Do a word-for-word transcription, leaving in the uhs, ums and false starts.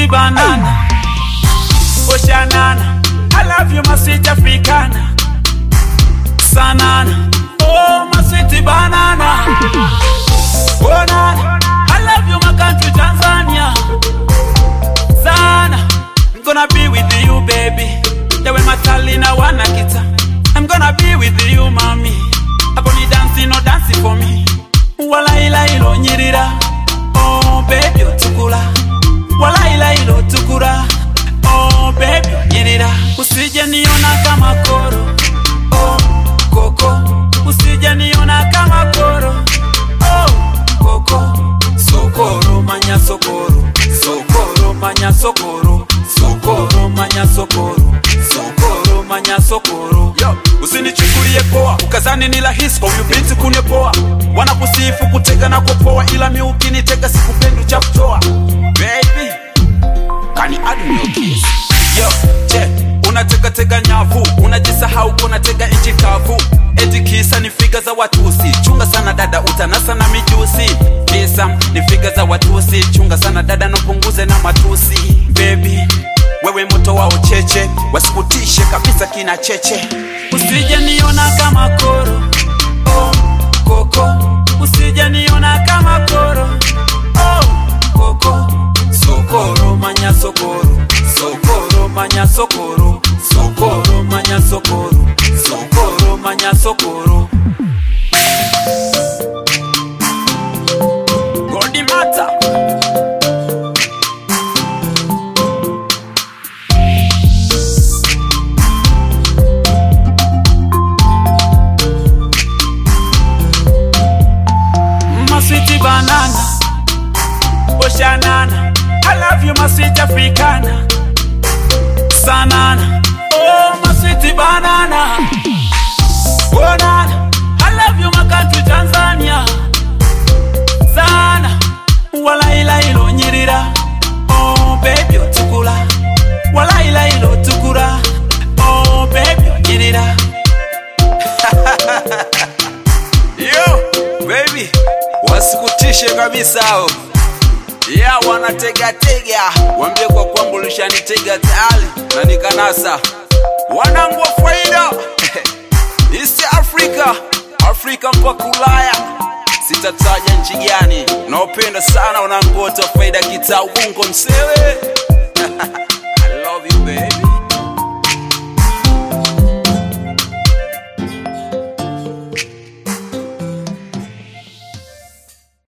sweet banana. Oceanana, I love you, my sweet Africana. Sanana, oh my sweet banana. Oh nana, I love you, my country Tanzania. Sana, I'm gonna be with you, baby. Yeah, when my talina wanna kita, I'm gonna be with you, mommy. Upon dancing, no dancing for me. Wala ila ilo nyirira. Oh baby, otukula. Wala ila ilo tukura. Oh baby, nyirira. Usije niona kama koro. Oh koko. Usije niona kama koro. Oh koko. Sokoro manya sokoro. Sokoro manya sokoro. Sokoro manya sokoro. Sokoro manya sokoro. Yo, usinichukulie poa, ukazani ni rahisi kwa huyu binti kunepoa. Wana kusifu kutega na kupoa, ila mi ukinitega sikupendi cha kutoa. Baby, kani adu your kiss. Yo, che, unatega tega nyavu, unajisahau kuna tega inchi kavu. Eti kisa ni figa za watusi, chunga sana dada utanasa na mijusi. Kisa ni figa za watusi, chunga sana dada nopunguze na matusi. Baby, wewe moto wao cheche, wasikutishe kabisa kina cheche. Usije niona kama koro. Oh koko. Usije niona kama koro. Oh koko. Sokoro manya sokoro. Sokoro manya sokoro. Sokoro manya sokoro. Sokoro manya sokoro. Godi mata. Sweet banana, Oceanana, I love you, my sweet Africana. Sanana, oh my sweet banana. Oh nana, I love you, my country Tanzania. Sana, wala ila ilo nyirira. Oh baby, otukula. Wala ila ilo tukura. Oh baby, nyirira. Yo, baby. Wasikutishe kabisa hao. Yeah, wanatega tega. Wambie kwa kwangu lishanitega tayari na nikanasa. Wanangu wa faida. East Africa, Afrika mpaka Ulaya. Sitataja nchi gani. Naopenda sana wanangu wa faida kitau Bungo Msewe.